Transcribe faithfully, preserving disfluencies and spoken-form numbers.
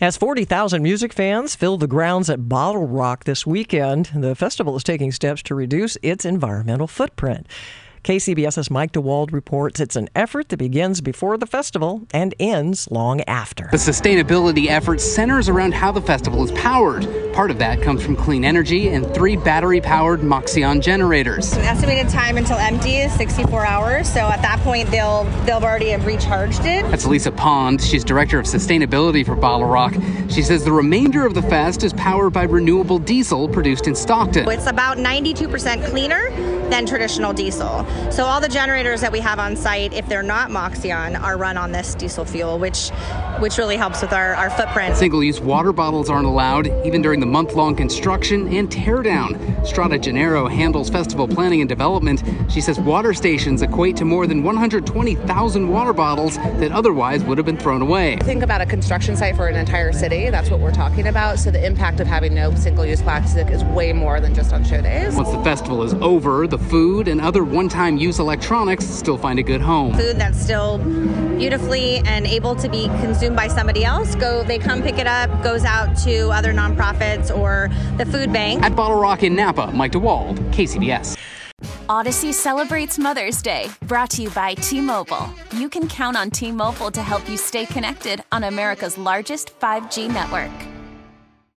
As forty thousand music fans fill the grounds at Bottle Rock this weekend, the festival is taking steps to reduce its environmental footprint. KCBS's Mike DeWald reports it's an effort that begins before the festival and ends long after. The sustainability effort centers around how the festival is powered. Part of that comes from clean energy and three battery-powered Moxion generators. The estimated time until empty is sixty-four hours, so at that point they'll they'll already have recharged it. That's Lisa Pond. She's director of sustainability for Bottle Rock. She says the remainder of the fest is powered by renewable diesel produced in Stockton. It's about ninety-two percent cleaner than traditional diesel. So all the generators that we have on site, if they're not Moxion, are run on this diesel fuel, which which really helps with our, our footprint. Single-use water bottles aren't allowed, even during the month-long construction and teardown. Strata Gennaro handles festival planning and development. She says water stations equate to more than one hundred twenty thousand water bottles that otherwise would have been thrown away. Think about a construction site for an entire city. That's what we're talking about. So the impact of having no single-use plastic is way more than just on show days. Once the festival is over, the food and other one-time use electronics still find a good home. Food that's still beautifully and able to be consumed by somebody else, go they come pick it up, goes out to other nonprofits or the food bank. At Bottle Rock in Napa, Mike DeWald, K C B S. Odyssey celebrates Mother's Day, brought to you by T-Mobile. You can count on T-Mobile to help you stay connected on America's largest five G network.